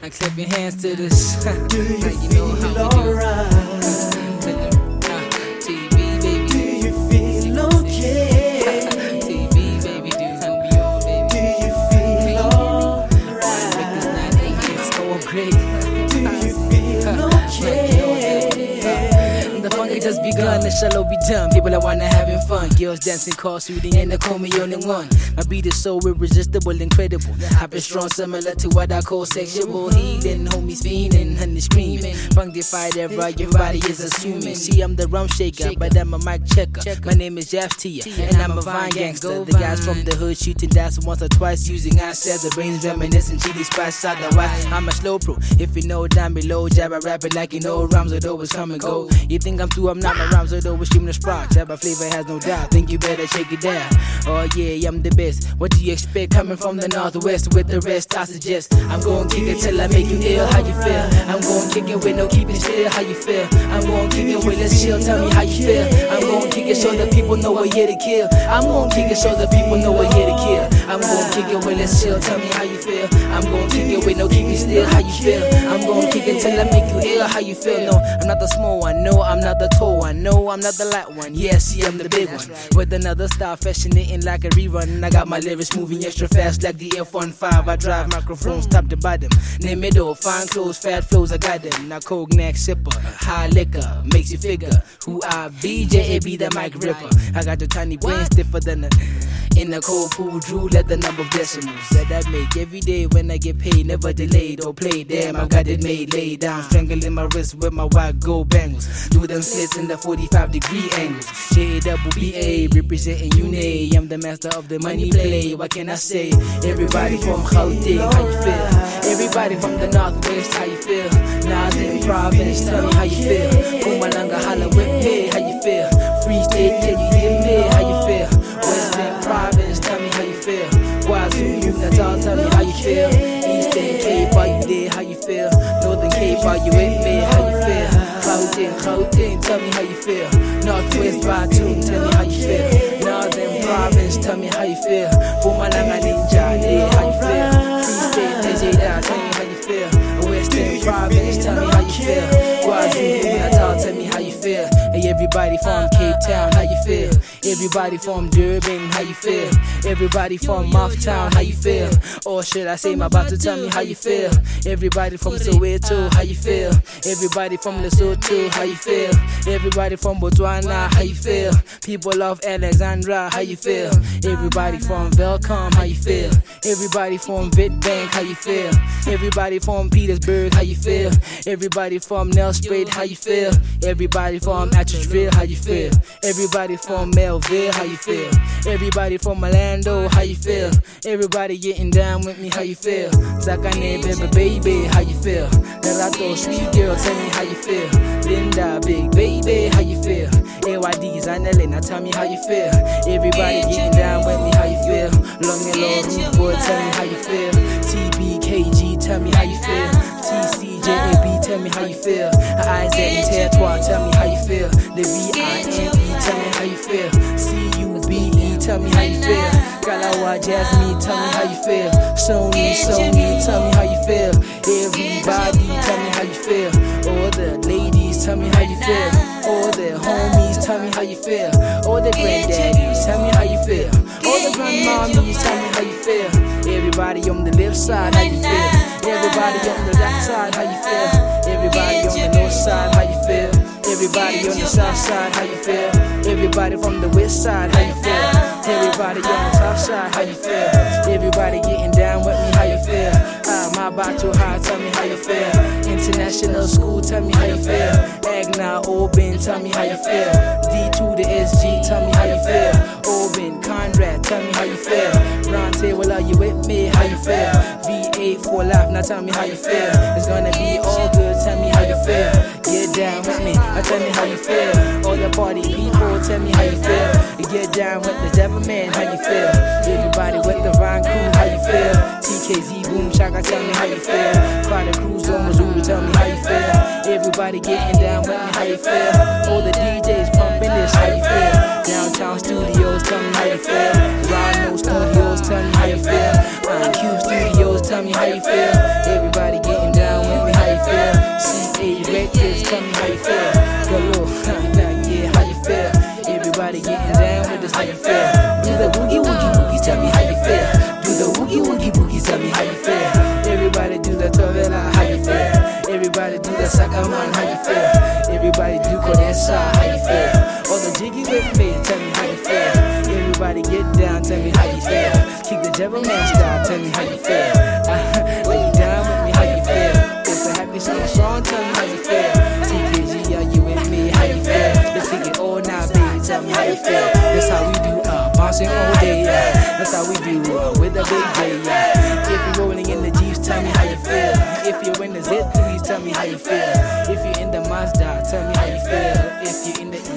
I clap your hands to this. Do you you feel know how we do. alright? TV, baby. Do you feel okay? TV, baby, dudes gonna be on, baby. Do you feel alright? It's so great. Do you feel okay? The fun it just begun, the shall be done. People are wanna having fun. Girls dancing, car shooting, and they call me only one. My beat is so irresistible, incredible. I've been strong, similar to what I call sexual healing. Homies fiending, honey screaming. Funkified everybody is assuming. See, I'm the rum shaker, but I'm a mic checker. My name is Jeff Tia, and I'm a Vine gangster. The guys from the hood shooting dice once or twice using assets. The brains reminiscing, chili spice otherwise. I'm a slow pro. If you know down below, jab I rap it like you know rhymes would always come and go. You think I'm through, I'm not, my rhymes would always stream the sprout. Jab flavor has no doubt, think you better shake it down. Oh yeah, I'm the best. What do you expect coming from the northwest? With the rest I suggest I'm gon' kick it till I make you ill. How you feel? I'm gon' kick it with no keeping still. How you feel? I'm gon' kick it with let's chill. Tell me how you feel. I'm gon' kick it so the people know we're here to kill. I'm gon' kick it so the people know we're here to kill. I'm gon' kick it with let's chill. Tell me how you feel. I'm gon' kick it with no keeping still. How you feel? I'm gon' kick it till I make you ill. How you feel? No, I'm not the small one. No, I'm not the tall one. No, I'm not the light one. Yeah, see, I'm the big one. With another style, fascinating like a rerun. I got my lyrics moving extra fast like the F-15. I drive microphones top to bottom. Name middle, fine clothes, fat flows, I got them. Now cognac sipper, high liquor, makes you figure who I be. J.A.B. the mic ripper. I got the tiny brain stiffer than in the cold pool, drew let the number of decimals that I make every day when I get paid, never delayed or played. Damn, I got it made, laid down, strangling my wrist with my white gold bangles. Do them slits in the 45-degree angles. J-double-B-A, representing UNA. I'm the master of the money play. What can I say? Everybody from Gauteng, how you feel? Everybody from the northwest, how you feel? Northern province, tell me how you feel? Mpumalanga, holla with me, how you feel? Free state, can you hear me? How you feel? Western province, tell me how you feel? KwaZulu Natal, tell me how you feel? Eastern Cape, are you there? How you feel? Northern Cape, are you with me? How you feel? Gauteng, tell me how you feel? Northwest Batu, tell me how you feel? Northern province, tell me how you feel? Mpumalanga Ninja, how you feel? Free state, Tejeda, tell me how you feel? Western province, tell me how you feel? KwaZulu Natal, tell me how you feel? Hey, everybody from Cape Town, how you feel? Everybody from Durban, how you feel? Everybody from Mouthtown, how you feel? Or should I say my about to tell me how you feel? Everybody from Soweto, how you feel? Everybody from Lesotho, how you feel? Everybody from Botswana, how you feel? People of Alexandra, how you feel? Everybody from Velcom, how you feel? Everybody from Witbank, how you feel? Everybody from Petersburg, how you feel? Everybody from Nelspruit, how you feel? Everybody from Atteridgeville, how you feel? Everybody from Melville, how you feel? Everybody from Orlando, how you feel? Everybody getting down with me, how you feel? Zakane, baby, how you feel? Narato, sweet girl, tell me how you feel? Linda, big baby, how you feel? AYD's Annalena, tell me how you feel? Everybody getting down with me, how you feel? Long and low, rude boy, tell me how you feel? TBKG, tell me how you feel? TCJAB, tell me how you feel? Isaac Terroir, tell me how you feel? The VINE, tell me how you feel? CUBE, tell me how you feel? Kalawa Jasmine, tell me how you feel? Sony, tell me how you feel? Everybody, tell me how you feel? All the ladies, tell me how you feel? All the homies, tell me how you feel? All the granddaddies, tell me how you feel? All the grandmommies, tell me how you feel? Everybody on the left side, how you feel? Everybody on the right side, how you feel? Everybody on the north side, how you feel? Everybody on the south side, how you feel? Everybody from the west side, how you feel? Everybody on the top side, how you feel? Everybody getting down with me, how you feel? My battle high, tell me how you feel? International school, tell me how you feel? Agna, Oben, tell me how you feel? D to the SG, tell me how you feel? Oben, Conrad, tell me how you feel? Round table, are you with me? How you feel? V8 for life, now tell me how you feel? It's gonna be all good, tell me how you feel? Get down with me, tell me how you feel? All the party people, tell me how you feel? Get down with the devil man, how you feel? Everybody with the Vine crew, how you feel? TKZ, Boom Shaka, tell me how you feel? Carter Cruz on Missouri, tell me how you feel? Everybody getting down with me, how you feel? All the DJs pumping this, how you feel? Downtown Studios, tell me how you feel? Rhino Studios, tell me how you feel? Cube Studios, tell me how you feel? Everybody getting down. jiggy with me, tell me how you feel. Everybody get down, tell me how you feel. Kick the devil man style, tell me how you feel. Lay you down with me, how you feel. If a happy song, tell me how you feel. TKG, are you with me, how you feel? Let's take it all now, baby, tell me how you feel. That's how we do, bouncing all day, that's how we do, with a big day, If you're rolling in the Jeeps, tell me how you feel. If you're in the Z3s, tell me how you feel. If you're in the Mazda, tell me how you feel. If you're in the